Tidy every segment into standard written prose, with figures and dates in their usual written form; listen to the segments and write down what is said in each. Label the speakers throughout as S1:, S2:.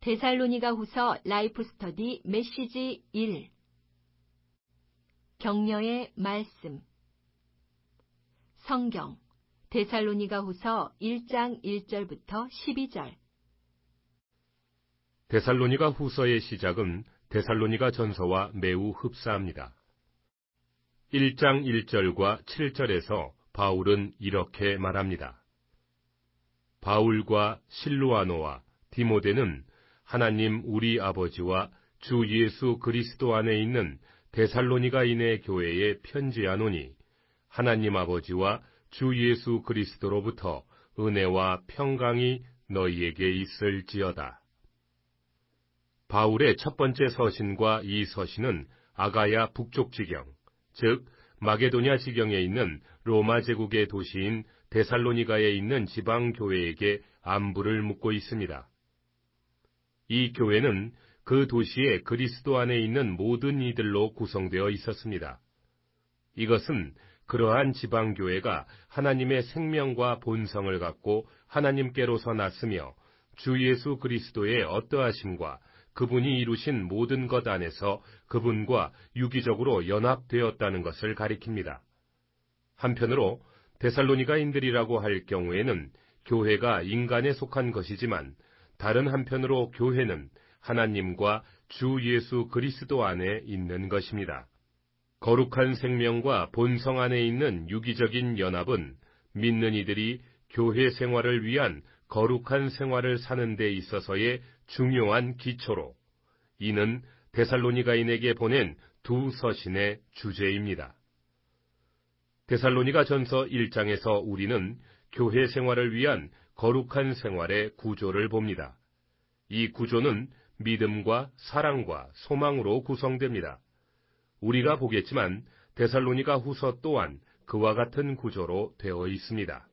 S1: 데살로니가 후서 라이프 스터디 메시지 1. 격려의 말씀. 성경 데살로니가 후서 1장 1절부터 12절.
S2: 데살로니가 후서의 시작은 데살로니가 전서와 매우 흡사합니다. 1장 1절과 7절에서 바울은 이렇게 말합니다. 바울과 실루아노와 디모데는 하나님 우리 아버지와 주 예수 그리스도 안에 있는 데살로니가인의 교회에 편지하노니 하나님 아버지와 주 예수 그리스도로부터 은혜와 평강이 너희에게 있을지어다. 바울의 첫 번째 서신과 이 서신은 아가야 북쪽 지경, 즉 마게도냐 지경에 있는 로마 제국의 도시인 데살로니가에 있는 지방 교회에게 안부를 묻고 있습니다. 이 교회는 그 도시에 그리스도 안에 있는 모든 이들로 구성되어 있었습니다. 이것은 그러한 지방 교회가 하나님의 생명과 본성을 갖고 하나님께로서 났으며 주 예수 그리스도의 어떠하심과 그분이 이루신 모든 것 안에서 그분과 유기적으로 연합되었다는 것을 가리킵니다. 한편으로 데살로니가인들이라고 할 경우에는 교회가 인간에 속한 것이지만 다른 한편으로 교회는 하나님과 주 예수 그리스도 안에 있는 것입니다. 거룩한 생명과 본성 안에 있는 유기적인 연합은 믿는 이들이 교회 생활을 위한 거룩한 생활을 사는 데 있어서의 중요한 기초로, 이는 데살로니가인에게 보낸 두 서신의 주제입니다. 데살로니가 전서 1장에서 우리는 교회 생활을 위한 거룩한 생활의 구조를 봅니다. 이 구조는 믿음과 사랑과 소망으로 구성됩니다. 우리가 보겠지만 데살로니가 후서 또한 그와 같은 구조로 되어 있습니다.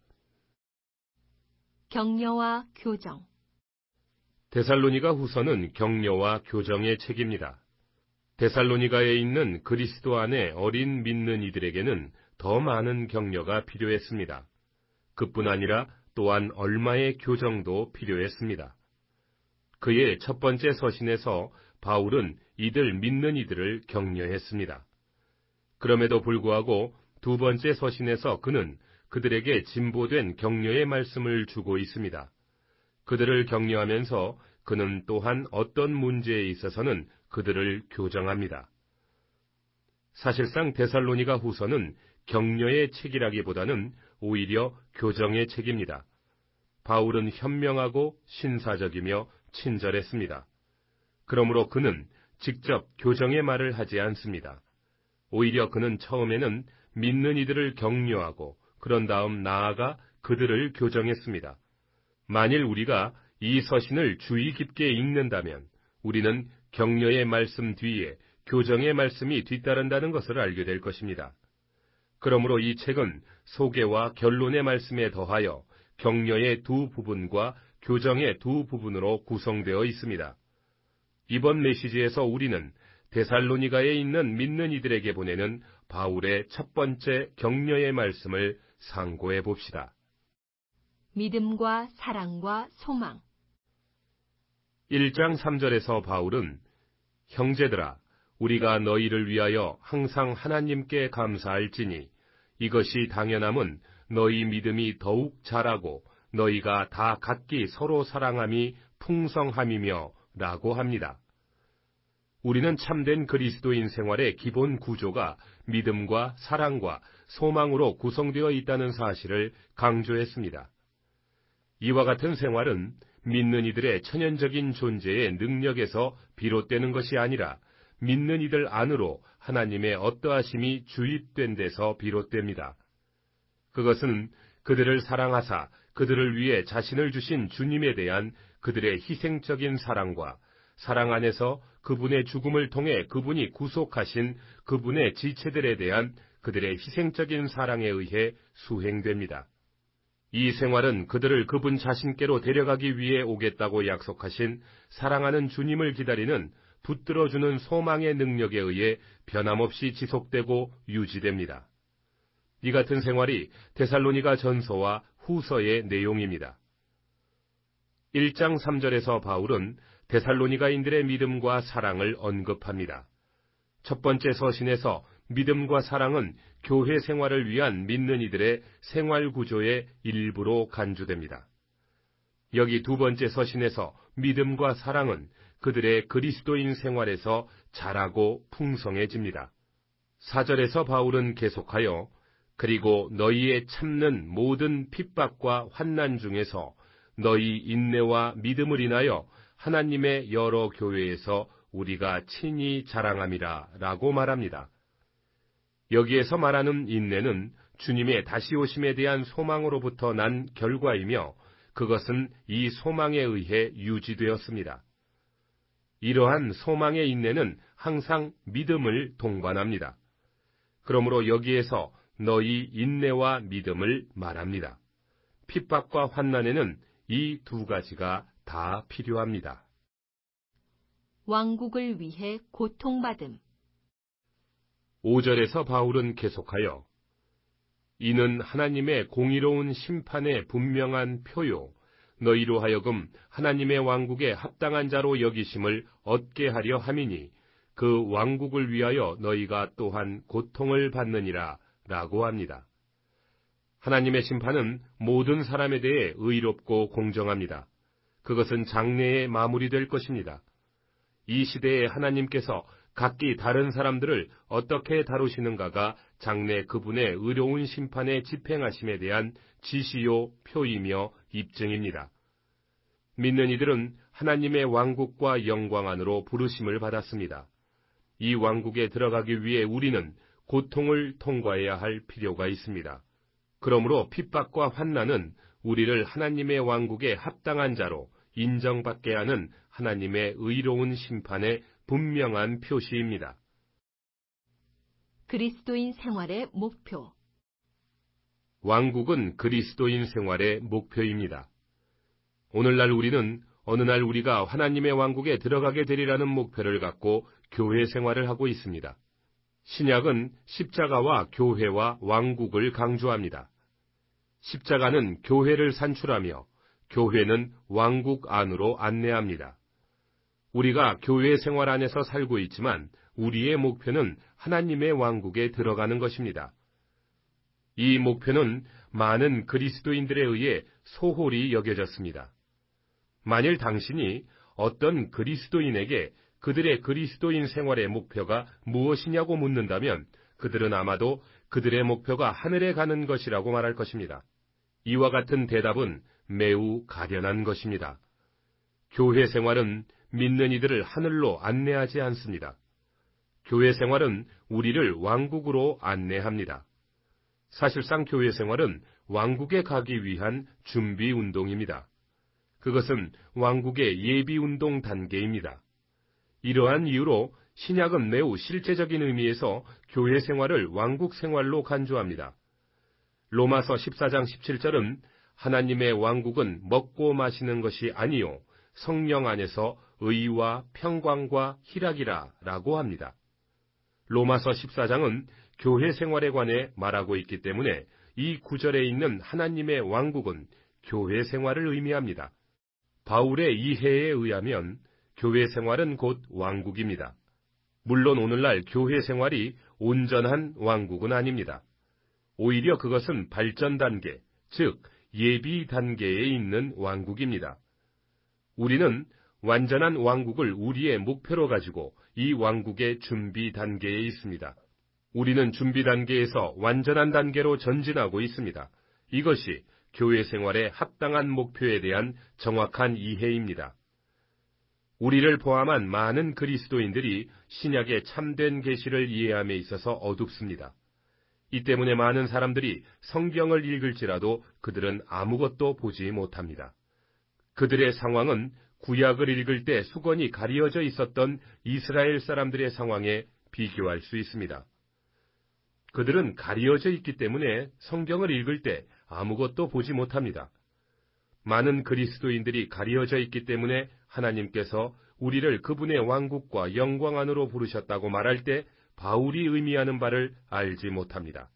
S1: 격려와 교정.
S2: 데살로니가 후서는 격려와 교정의 책입니다. 데살로니가에 있는 그리스도 안에 어린 믿는 이들에게는 더 많은 격려가 필요했습니다. 그뿐 아니라 또한 얼마의 교정도 필요했습니다. 그의 첫 번째 서신에서 바울은 이들 믿는 이들을 격려했습니다. 그럼에도 불구하고 두 번째 서신에서 그는 그들에게 진보된 격려의 말씀을 주고 있습니다. 그들을 격려하면서 그는 또한 어떤 문제에 있어서는 그들을 교정합니다. 사실상 데살로니가 후서는 격려의 책이라기보다는 오히려 교정의 책입니다. 바울은 현명하고 신사적이며 친절했습니다. 그러므로 그는 직접 교정의 말을 하지 않습니다. 오히려 그는 처음에는 믿는 이들을 격려하고 그런 다음 나아가 그들을 교정했습니다. 만일 우리가 이 서신을 주의 깊게 읽는다면 우리는 격려의 말씀 뒤에 교정의 말씀이 뒤따른다는 것을 알게 될 것입니다. 그러므로 이 책은 소개와 결론의 말씀에 더하여 격려의 두 부분과 교정의 두 부분으로 구성되어 있습니다. 이번 메시지에서 우리는 데살로니가에 있는 믿는 이들에게 보내는 바울의 첫 번째 격려의 말씀을 상고해 봅시다.
S1: 믿음과 사랑과 소망.
S2: 1장 3절에서 바울은 형제들아 우리가 너희를 위하여 항상 하나님께 감사할지니 이것이 당연함은 너희 믿음이 더욱 자라고 너희가 다 각기 서로 사랑함이 풍성함이며 라고 합니다. 우리는 참된 그리스도인 생활의 기본 구조가 믿음과 사랑과 소망으로 구성되어 있다는 사실을 강조했습니다. 이와 같은 생활은 믿는 이들의 천연적인 존재의 능력에서 비롯되는 것이 아니라 믿는 이들 안으로 하나님의 어떠하심이 주입된 데서 비롯됩니다. 그것은 그들을 사랑하사 그들을 위해 자신을 주신 주님에 대한 그들의 희생적인 사랑과 사랑 안에서 그분의 죽음을 통해 그분이 구속하신 그분의 지체들에 대한 그들의 희생적인 사랑에 의해 수행됩니다. 이 생활은 그들을 그분 자신께로 데려가기 위해 오겠다고 약속하신 사랑하는 주님을 기다리는 붙들어주는 소망의 능력에 의해 변함없이 지속되고 유지됩니다. 이 같은 생활이 데살로니가 전서와 후서의 내용입니다. 1장 3절에서 바울은 데살로니가인들의 믿음과 사랑을 언급합니다. 첫 번째 서신에서 믿음과 사랑은 교회 생활을 위한 믿는 이들의 생활 구조의 일부로 간주됩니다. 여기 두 번째 서신에서 믿음과 사랑은 그들의 그리스도인 생활에서 자라고 풍성해집니다. 4절에서 바울은 계속하여 그리고 너희의 참는 모든 핍박과 환난 중에서 너희 인내와 믿음을 인하여 하나님의 여러 교회에서 우리가 친히 자랑함이라 라고 말합니다. 여기에서 말하는 인내는 주님의 다시 오심에 대한 소망으로부터 난 결과이며 그것은 이 소망에 의해 유지되었습니다. 이러한 소망의 인내는 항상 믿음을 동반합니다. 그러므로 여기에서 너희 인내와 믿음을 말합니다. 핍박과 환난에는 이 두 가지가 다 필요합니다.
S1: 왕국을 위해 고통받음.
S2: 5절에서 바울은 계속하여 이는 하나님의 공의로운 심판의 분명한 표요 너희로 하여금 하나님의 왕국에 합당한 자로 여기심을 얻게 하려 함이니 그 왕국을 위하여 너희가 또한 고통을 받느니라 라고 합니다. 하나님의 심판은 모든 사람에 대해 의롭고 공정합니다. 그것은 장래에 마무리될 것입니다. 이 시대에 하나님께서 각기 다른 사람들을 어떻게 다루시는가가 장래 그분의 의로운 심판의 집행하심에 대한 지시요 표이며 입증입니다. 믿는 이들은 하나님의 왕국과 영광 안으로 부르심을 받았습니다. 이 왕국에 들어가기 위해 우리는 고통을 통과해야 할 필요가 있습니다. 그러므로 핍박과 환난은 우리를 하나님의 왕국에 합당한 자로 인정받게 하는 하나님의 의로운 심판의 분명한 표시입니다.
S1: 그리스도인 생활의 목표.
S2: 왕국은 그리스도인 생활의 목표입니다. 오늘날 우리는 어느 날 우리가 하나님의 왕국에 들어가게 되리라는 목표를 갖고 교회 생활을 하고 있습니다. 신약은 십자가와 교회와 왕국을 강조합니다. 십자가는 교회를 산출하며 교회는 왕국 안으로 안내합니다. 우리가 교회 생활 안에서 살고 있지만 우리의 목표는 하나님의 왕국에 들어가는 것입니다. 이 목표는 많은 그리스도인들에 의해 소홀히 여겨졌습니다. 만일 당신이 어떤 그리스도인에게 그들의 그리스도인 생활의 목표가 무엇이냐고 묻는다면 그들은 아마도 그들의 목표가 하늘에 가는 것이라고 말할 것입니다. 이와 같은 대답은 매우 가련한 것입니다. 교회 생활은 믿는 이들을 하늘로 안내하지 않습니다. 교회 생활은 우리를 왕국으로 안내합니다. 사실상 교회 생활은 왕국에 가기 위한 준비 운동입니다. 그것은 왕국의 예비 운동 단계입니다. 이러한 이유로 신약은 매우 실제적인 의미에서 교회 생활을 왕국 생활로 간주합니다. 로마서 14장 17절은 하나님의 왕국은 먹고 마시는 것이 아니요 성령 안에서 의와 평강과 희락이라 라고 합니다. 로마서 14장은 교회 생활에 관해 말하고 있기 때문에 이 구절에 있는 하나님의 왕국은 교회 생활을 의미합니다. 바울의 이해에 의하면 교회 생활은 곧 왕국입니다. 물론 오늘날 교회 생활이 온전한 왕국은 아닙니다. 오히려 그것은 발전 단계, 즉 예비 단계에 있는 왕국입니다. 우리는 완전한 왕국을 우리의 목표로 가지고 이 왕국의 준비 단계에 있습니다. 우리는 준비 단계에서 완전한 단계로 전진하고 있습니다. 이것이 교회 생활의 합당한 목표에 대한 정확한 이해입니다. 우리를 포함한 많은 그리스도인들이 신약의 참된 계시를 이해함에 있어서 어둡습니다. 이 때문에 많은 사람들이 성경을 읽을지라도 그들은 아무것도 보지 못합니다. 그들의 상황은 구약을 읽을 때 수건이 가리어져 있었던 이스라엘 사람들의 상황에 비교할 수 있습니다. 그들은 가리어져 있기 때문에 성경을 읽을 때 아무것도 보지 못합니다. 많은 그리스도인들이 가리어져 있기 때문에 하나님께서 우리를 그분의 왕국과 영광 안으로 부르셨다고 말할 때 바울이 의미하는 바를 알지 못합니다.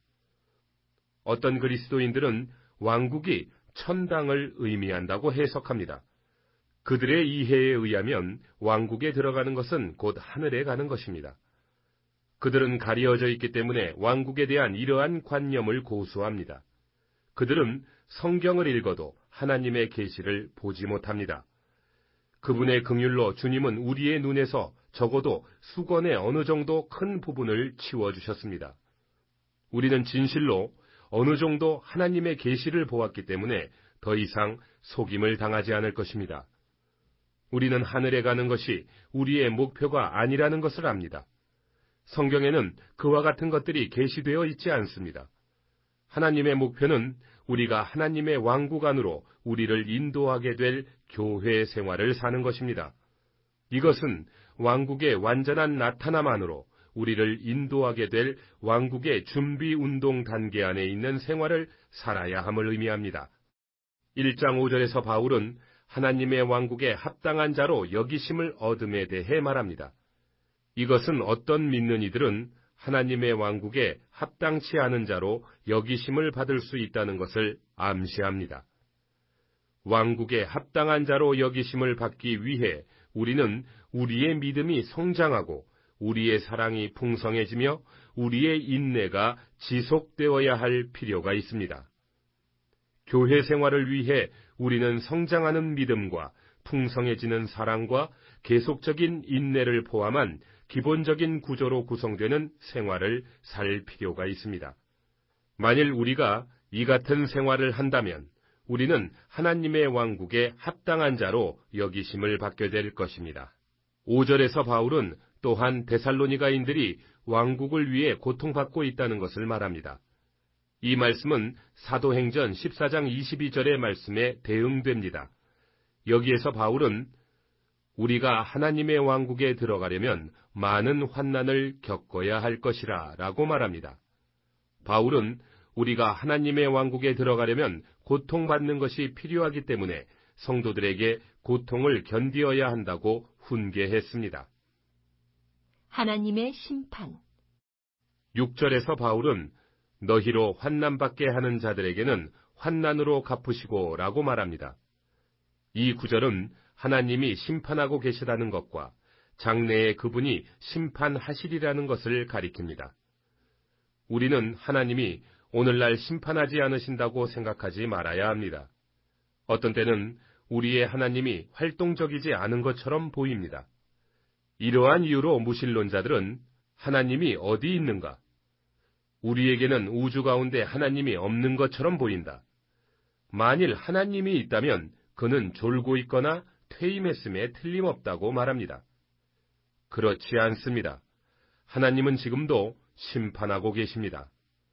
S2: 어떤 그리스도인들은 왕국이 천당을 의미한다고 해석합니다. 그들의 이해에 의하면 왕국에 들어가는 것은 곧 하늘에 가는 것입니다. 그들은 가리어져 있기 때문에 왕국에 대한 이러한 관념을 고수합니다. 그들은 성경을 읽어도 하나님의 계시를 보지 못합니다. 그분의 긍휼로 주님은 우리의 눈에서 적어도 수건의 어느 정도 큰 부분을 치워주셨습니다. 우리는 진실로 어느 정도 하나님의 계시를 보았기 때문에 더 이상 속임을 당하지 않을 것입니다. 우리는 하늘에 가는 것이 우리의 목표가 아니라는 것을 압니다. 성경에는 그와 같은 것들이 계시되어 있지 않습니다. 하나님의 목표는 우리가 하나님의 왕국 안으로 우리를 인도하게 될 교회 생활을 사는 것입니다. 이것은 왕국의 완전한 나타남안으로 우리를 인도하게 될 왕국의 준비 운동 단계 안에 있는 생활을 살아야 함을 의미합니다. 1장 5절에서 바울은 하나님의 왕국에 합당한 자로 여기심을 얻음에 대해 말합니다. 이것은 어떤 믿는 이들은 하나님의 왕국에 합당치 않은 자로 여기심을 받을 수 있다는 것을 암시합니다. 왕국에 합당한 자로 여기심을 받기 위해 우리는 우리의 믿음이 성장하고 우리의 사랑이 풍성해지며 우리의 인내가 지속되어야 할 필요가 있습니다. 교회 생활을 위해 우리는 성장하는 믿음과 풍성해지는 사랑과 계속적인 인내를 포함한 기본적인 구조로 구성되는 생활을 살 필요가 있습니다. 만일 우리가 이 같은 생활을 한다면 우리는 하나님의 왕국에 합당한 자로 여기심을 받게 될 것입니다. 5절에서 바울은 또한 데살로니가인들이 왕국을 위해 고통받고 있다는 것을 말합니다. 이 말씀은 사도행전 14장 22절의 말씀에 대응됩니다. 여기에서 바울은 우리가 하나님의 왕국에 들어가려면 많은 환난을 겪어야 할 것이라 라고 말합니다. 바울은 우리가 하나님의 왕국에 들어가려면 고통받는 것이 필요하기 때문에 성도들에게 고통을 견디어야 한다고 훈계했습니다.
S1: 하나님의 심판.
S2: 6절에서 바울은 너희로 환난받게 하는 자들에게는 환난으로 갚으시고 라고 말합니다. 이 구절은 하나님이 심판하고 계시다는 것과 장래에 그분이 심판하시리라는 것을 가리킵니다. 우리는 하나님이 오늘날 심판하지 않으신다고 생각하지 말아야 합니다. 어떤 때는 우리의 하나님이 활동적이지 않은 것처럼 보입니다. 이러한 이유로 무신론자들은 하나님이 어디 있는가? 우리에게는 우주 가운데 하나님이 없는 것처럼 보인다. 만일 하나님이 있다면 그는 졸고 있거나 퇴임했음에 틀림없다고 말합니다. 그렇지 않습니다. 하나님은 지금도 심판하고 계십니다.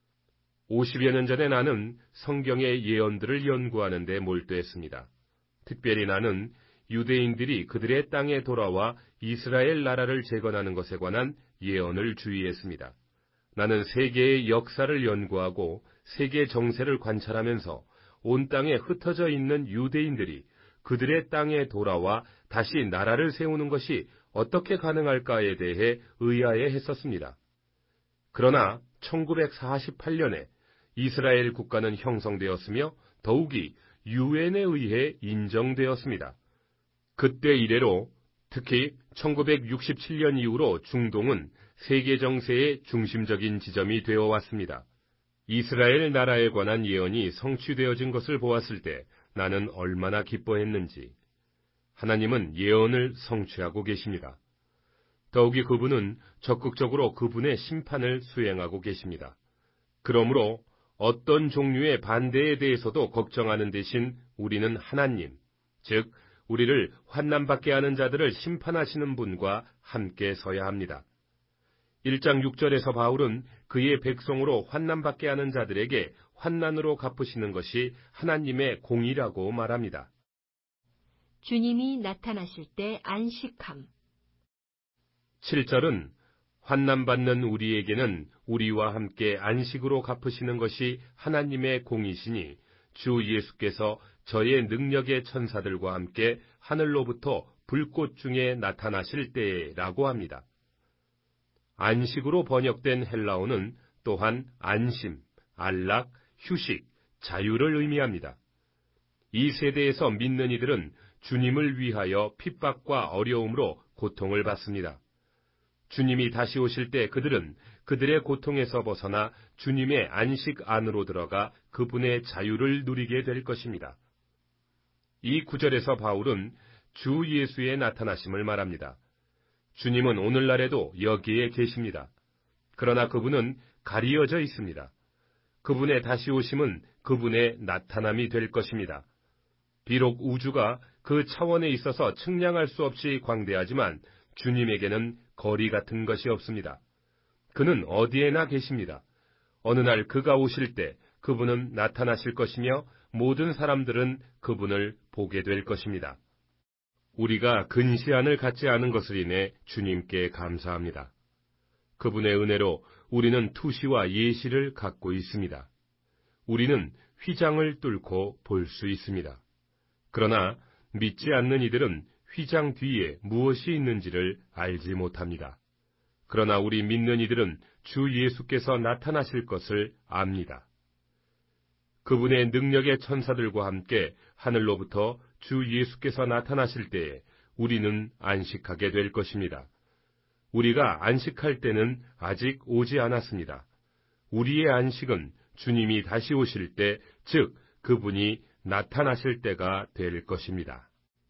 S2: 50여 년 전에 나는 성경의 예언들을 연구하는 데 몰두했습니다. 특별히 나는 유대인들이 그들의 땅에 돌아와 이스라엘 나라를 재건하는 것에 관한 예언을 주의했습니다. 나는 세계의 역사를 연구하고 세계 정세를 관찰하면서 온 땅에 흩어져 있는 유대인들이 그들의 땅에 돌아와 다시 나라를 세우는 것이 어떻게 가능할까에 대해 의아해 했었습니다. 그러나 1948년에 이스라엘 국가는 형성되었으며 더욱이 유엔에 의해 인정되었습니다. 그때 이래로 특히 1967년 이후로 중동은 세계 정세의 중심적인 지점이 되어 왔습니다. 이스라엘 나라에 관한 예언이 성취되어진 것을 보았을 때 나는 얼마나 기뻐했는지. 하나님은 예언을 성취하고 계십니다. 더욱이 그분은 적극적으로 그분의 심판을 수행하고 계십니다. 그러므로 어떤 종류의 반대에 대해서도 걱정하는 대신 우리는 하나님, 즉 우리를 환난받게 하는 자들을 심판하시는 분과 함께 서야 합니다. 1장 6절에서 바울은 그의 백성으로 환난받게 하는 자들에게 환난으로 갚으시는 것이 하나님의 공의라고 말합니다.
S1: 주님이 나타나실 때 안식함.
S2: 7절은 환난받는 우리에게는 우리와 함께 안식으로 갚으시는 것이 하나님의 공이시니 주 예수께서 저의 능력의 천사들과 함께 하늘로부터 불꽃 중에 나타나실 때라고 합니다. 안식으로 번역된 헬라어는 또한 안심, 안락, 휴식, 자유를 의미합니다. 이 세대에서 믿는 이들은 주님을 위하여 핍박과 어려움으로 고통을 받습니다. 주님이 다시 오실 때 그들은 그들의 고통에서 벗어나 주님의 안식 안으로 들어가 그분의 자유를 누리게 될 것입니다. 이 구절에서 바울은 주 예수의 나타나심을 말합니다. 주님은 오늘날에도 여기에 계십니다. 그러나 그분은 가리어져 있습니다. 그분의 다시 오심은 그분의 나타남이 될 것입니다. 비록 우주가 그 차원에 있어서 측량할 수 없이 광대하지만 주님에게는 거리 같은 것이 없습니다. 그는 어디에나 계십니다. 어느 날 그가 오실 때 그분은 나타나실 것이며 모든 사람들은 그분을 보게 될 것입니다. 우리가 근시안을 갖지 않은 것을 인해 주님께 감사합니다. 그분의 은혜로 우리는 투시와 예시를 갖고 있습니다. 우리는 휘장을 뚫고 볼 수 있습니다. 그러나 믿지 않는 이들은 휘장 뒤에 무엇이 있는지를 알지 못합니다. 그러나 우리 믿는 이들은 주 예수께서 나타나실 것을 압니다. 그분의 능력의 천사들과 함께 하늘로부터 주 예수께서 나타나실 때에 우리는 안식하게 될 것입니다. 우리가 안식할 때는 아직 오지 않았습니다. 우리의 안식은 주님이 다시 오실 때, 즉 그분이 나타나실 때가 될 것입니다.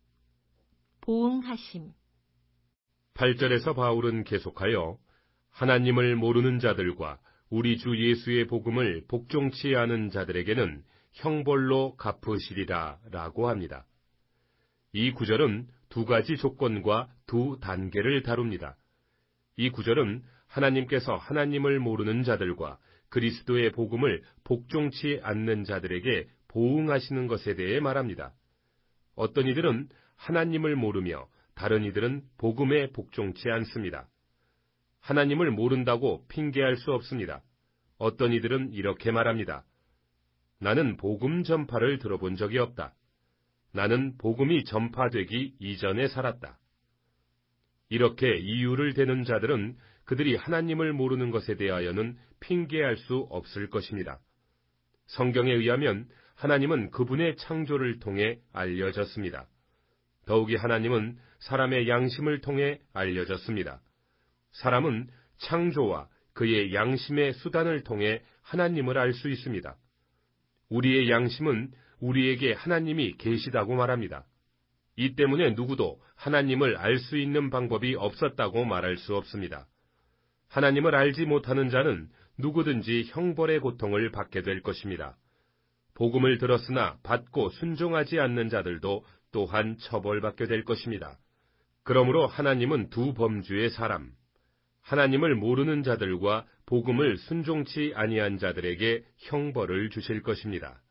S1: 보응하심.
S2: 8절에서 바울은 계속하여 하나님을 모르는 자들과 우리 주 예수의 복음을 복종치 않은 자들에게는 형벌로 갚으시리라 라고 합니다. 이 구절은 두 가지 조건과 두 단계를 다룹니다. 이 구절은 하나님께서 하나님을 모르는 자들과 그리스도의 복음을 복종치 않는 자들에게 보응하시는 것에 대해 말합니다. 어떤 이들은 하나님을 모르며 다른 이들은 복음에 복종치 않습니다. 하나님을 모른다고 핑계할 수 없습니다. 어떤 이들은 이렇게 말합니다. 나는 복음 전파를 들어본 적이 없다. 나는 복음이 전파되기 이전에 살았다. 이렇게 이유를 대는 자들은 그들이 하나님을 모르는 것에 대하여는 핑계할 수 없을 것입니다. 성경에 의하면 하나님은 그분의 창조를 통해 알려졌습니다. 더욱이 하나님은 사람의 양심을 통해 알려졌습니다. 사람은 창조와 그의 양심의 수단을 통해 하나님을 알 수 있습니다. 우리의 양심은 우리에게 하나님이 계시다고 말합니다. 이 때문에 누구도 하나님을 알 수 있는 방법이 없었다고 말할 수 없습니다. 하나님을 알지 못하는 자는 누구든지 형벌의 고통을 받게 될 것입니다. 복음을 들었으나 받고 순종하지 않는 자들도 또한 처벌받게 될 것입니다. 그러므로 하나님은 두 범주의 사람, 하나님을 모르는 자들과 복음을 순종치 아니한 자들에게 형벌을 주실 것입니다.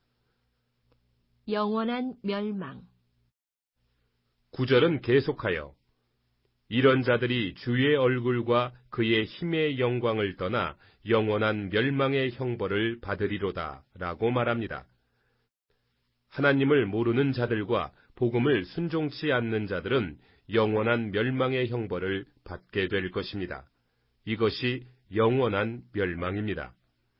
S1: 영원한 멸망.
S2: 9절은 계속하여 이런 자들이 주의 얼굴과 그의 힘의 영광을 떠나 영원한 멸망의 형벌을 받으리로다 라고 말합니다. 하나님을 모르는 자들과 복음을 순종치 않는 자들은 영원한 멸망의 형벌을 받게 될 것입니다. 이것이 영원한 멸망입니다.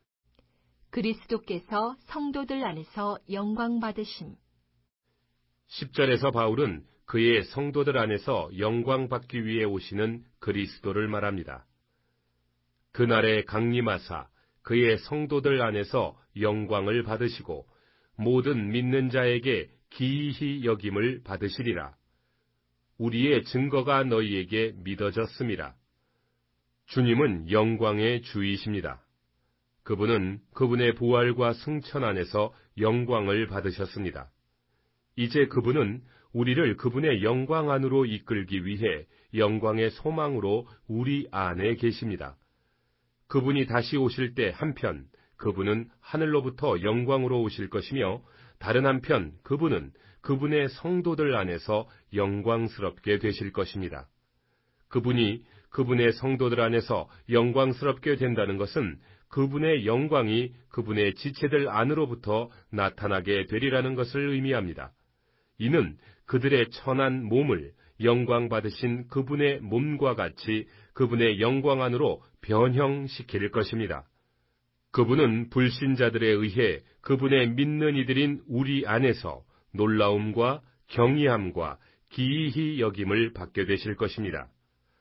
S1: 그리스도께서 성도들 안에서 영광 받으심.
S2: 10절에서 바울은 그의 성도들 안에서 영광 받기 위해 오시는 그리스도를 말합니다. 그날에 강림하사 그의 성도들 안에서 영광을 받으시고 모든 믿는 자에게 기이히 여김을 받으시리라. 우리의 증거가 너희에게 믿어졌음이라. 주님은 영광의 주이십니다. 그분은 그분의 부활과 승천 안에서 영광을 받으셨습니다. 이제 그분은 우리를 그분의 영광 안으로 이끌기 위해 영광의 소망으로 우리 안에 계십니다. 그분이 다시 오실 때 한편 그분은 하늘로부터 영광으로 오실 것이며 다른 한편 그분은 그분의 성도들 안에서 영광스럽게 되실 것입니다. 그분이 그분의 성도들 안에서 영광스럽게 된다는 것은 그분의 영광이 그분의 지체들 안으로부터 나타나게 되리라는 것을 의미합니다. 이는 그들의 천한 몸을 영광 받으신 그분의 몸과 같이 그분의 영광 안으로 변형시킬 것입니다. 그분은 불신자들에 의해 그분의 믿는 이들인 우리 안에서 놀라움과 경이함과 기이히 여김을 받게 되실 것입니다.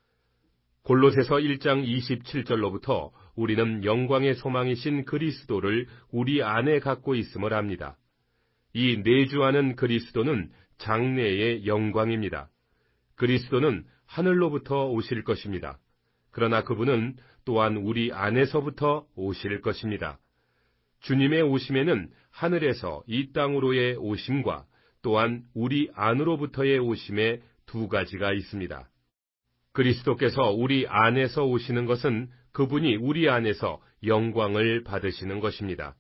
S2: 골로새서 1장 27절로부터 우리는 영광의 소망이신 그리스도를 우리 안에 갖고 있음을 압니다. 이 내주하는 그리스도는 장래의 영광입니다. 그리스도는 하늘로부터 오실 것입니다. 그러나 그분은 또한 우리 안에서부터 오실 것입니다. 주님의 오심에는 하늘에서 이 땅으로의 오심과 또한 우리 안으로부터의 오심에 두 가지가 있습니다. 그리스도께서 우리 안에서 오시는 것은 그분이 우리 안에서 영광을 받으시는 것입니다.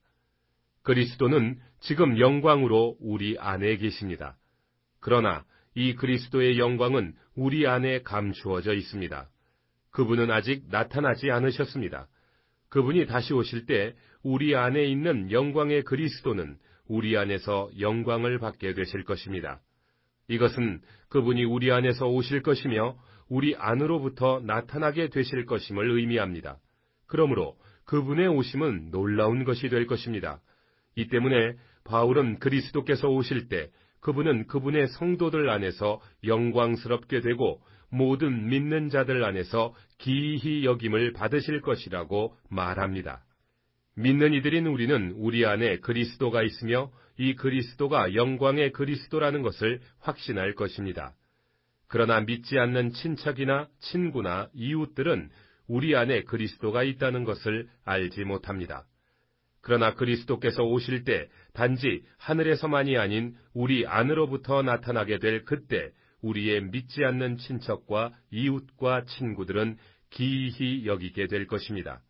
S2: 그리스도는 지금 영광으로 우리 안에 계십니다. 그러나 이 그리스도의 영광은 우리 안에 감추어져 있습니다. 그분은 아직 나타나지 않으셨습니다. 그분이 다시 오실 때 우리 안에 있는 영광의 그리스도는 우리 안에서 영광을 받게 되실 것입니다. 이것은 그분이 우리 안에서 오실 것이며 우리 안으로부터 나타나게 되실 것임을 의미합니다. 그러므로 그분의 오심은 놀라운 것이 될 것입니다. 이 때문에 바울은 그리스도께서 오실 때 그분은 그분의 성도들 안에서 영광스럽게 되고 모든 믿는 자들 안에서 기이히 여김을 받으실 것이라고 말합니다. 믿는 이들인 우리는 우리 안에 그리스도가 있으며 이 그리스도가 영광의 그리스도라는 것을 확신할 것입니다. 그러나 믿지 않는 친척이나 친구나 이웃들은 우리 안에 그리스도가 있다는 것을 알지 못합니다. 그러나 그리스도께서 오실 때 단지 하늘에서만이 아닌 우리 안으로부터 나타나게 될 그때 우리의 믿지 않는 친척과 이웃과 친구들은 기이히 여기게 될 것입니다.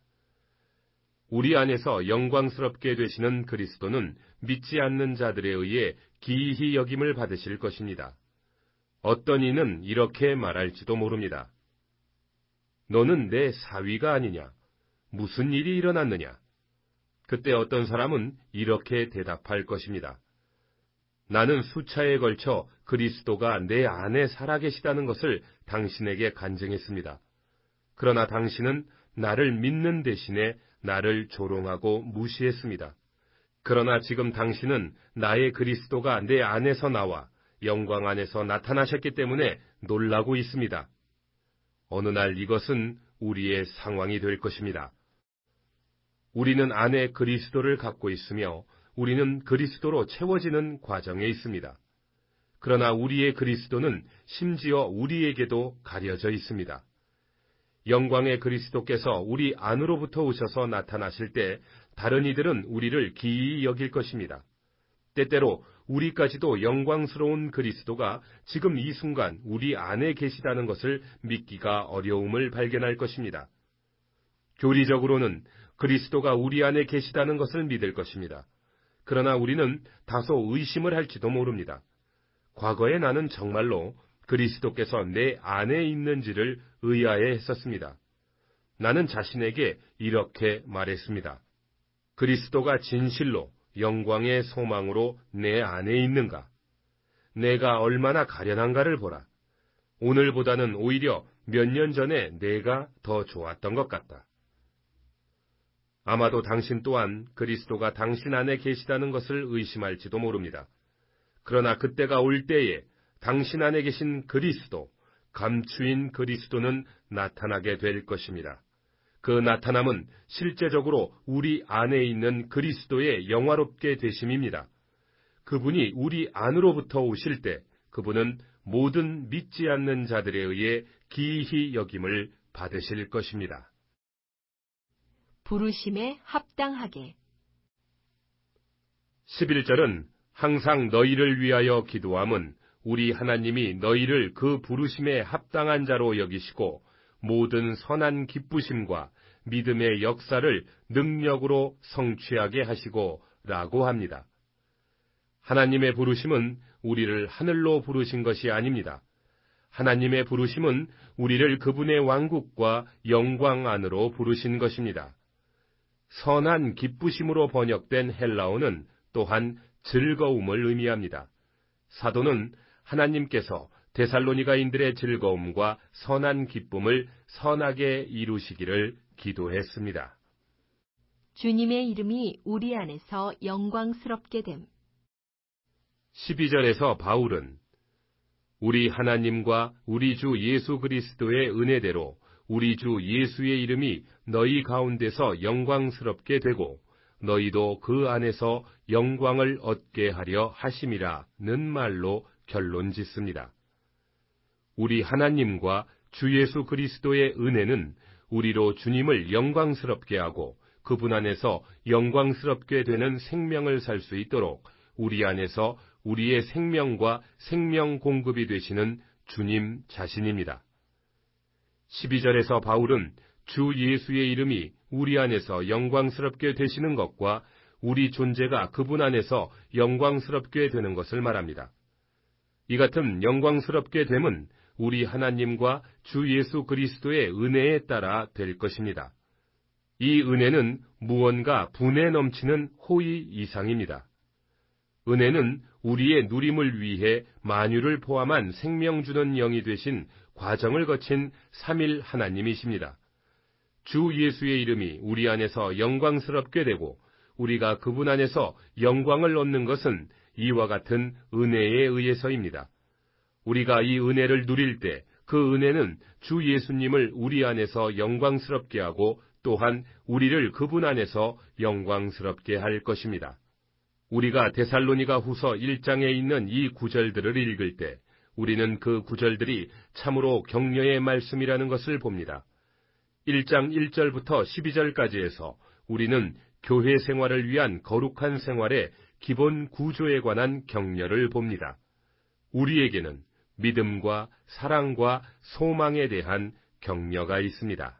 S2: 우리 안에서 영광스럽게 되시는 그리스도는 믿지 않는 자들에 의해 기이히 여김을 받으실 것입니다. 어떤 이는 이렇게 말할지도 모릅니다. 너는 내 사위가 아니냐? 무슨 일이 일어났느냐? 그때 어떤 사람은 이렇게 대답할 것입니다. 나는 수차에 걸쳐 그리스도가 내 안에 살아계시다는 것을 당신에게 간증했습니다. 그러나 당신은 나를 믿는 대신에 나를 조롱하고 무시했습니다. 그러나 지금 당신은 나의 그리스도가 내 안에서 나와 영광 안에서 나타나셨기 때문에 놀라고 있습니다. 어느 날 이것은 우리의 상황이 될 것입니다. 우리는 안에 그리스도를 갖고 있으며 우리는 그리스도로 채워지는 과정에 있습니다. 그러나 우리의 그리스도는 심지어 우리에게도 가려져 있습니다. 영광의 그리스도께서 우리 안으로부터 오셔서 나타나실 때 다른 이들은 우리를 기이히 여길 것입니다. 때때로 우리까지도 영광스러운 그리스도가 지금 이 순간 우리 안에 계시다는 것을 믿기가 어려움을 발견할 것입니다. 교리적으로는 그리스도가 우리 안에 계시다는 것을 믿을 것입니다. 그러나 우리는 다소 의심을 할지도 모릅니다. 과거에 나는 정말로 그리스도께서 내 안에 있는지를 의아해했었습니다. 나는 자신에게 이렇게 말했습니다. 그리스도가 진실로 영광의 소망으로 내 안에 있는가? 내가 얼마나 가련한가를 보라. 오늘보다는 오히려 몇 년 전에 내가 더 좋았던 것 같다. 아마도 당신 또한 그리스도가 당신 안에 계시다는 것을 의심할지도 모릅니다. 그러나 그때가 올 때에 당신 안에 계신 그리스도, 감추인 그리스도는 나타나게 될 것입니다. 그 나타남은 실제적으로 우리 안에 있는 그리스도의 영화롭게 되심입니다. 그분이 우리 안으로부터 오실 때 그분은 모든 믿지 않는 자들에 의해 기이히 여김을 받으실 것입니다.
S1: 부르심에 합당하게.
S2: 11절은 항상 너희를 위하여 기도함은 우리 하나님이 너희를 그 부르심에 합당한 자로 여기시고 모든 선한 기쁘심과 믿음의 역사를 능력으로 성취하게 하시고 라고 합니다. 하나님의 부르심은 우리를 하늘로 부르신 것이 아닙니다. 하나님의 부르심은 우리를 그분의 왕국과 영광 안으로 부르신 것입니다. 선한 기쁘심으로 번역된 헬라어는 또한 즐거움을 의미합니다. 사도는 하나님께서 데살로니가인들의 즐거움과 선한 기쁨을 선하게 이루시기를 기도했습니다.
S1: 주님의 이름이 우리 안에서 영광스럽게 됨.
S2: 12절에서 바울은 우리 하나님과 우리 주 예수 그리스도의 은혜대로 우리 주 예수의 이름이 너희 가운데서 영광스럽게 되고 너희도 그 안에서 영광을 얻게 하려 하심이라는 말로 결론 짓습니다. 우리 하나님과 주 예수 그리스도의 은혜는 우리로 주님을 영광스럽게 하고 그분 안에서 영광스럽게 되는 생명을 살 수 있도록 우리 안에서 우리의 생명과 생명 공급이 되시는 주님 자신입니다. 12절에서 바울은 주 예수의 이름이 우리 안에서 영광스럽게 되시는 것과 우리 존재가 그분 안에서 영광스럽게 되는 것을 말합니다. 이 같은 영광스럽게 됨은 우리 하나님과 주 예수 그리스도의 은혜에 따라 될 것입니다. 이 은혜는 무언가 분에 넘치는 호의 이상입니다. 은혜는 우리의 누림을 위해 만유를 포함한 생명 주는 영이 되신 과정을 거친 삼일 하나님이십니다. 주 예수의 이름이 우리 안에서 영광스럽게 되고 우리가 그분 안에서 영광을 얻는 것은 이와 같은 은혜에 의해서입니다. 우리가 이 은혜를 누릴 때 그 은혜는 주 예수님을 우리 안에서 영광스럽게 하고 또한 우리를 그분 안에서 영광스럽게 할 것입니다. 우리가 데살로니가 후서 1장에 있는 이 구절들을 읽을 때 우리는 그 구절들이 참으로 격려의 말씀이라는 것을 봅니다. 1장 1절부터 12절까지 해서 우리는 교회 생활을 위한 거룩한 생활의 기본 구조에 관한 격려를 봅니다. 우리에게는 믿음과 사랑과 소망에 대한 격려가 있습니다.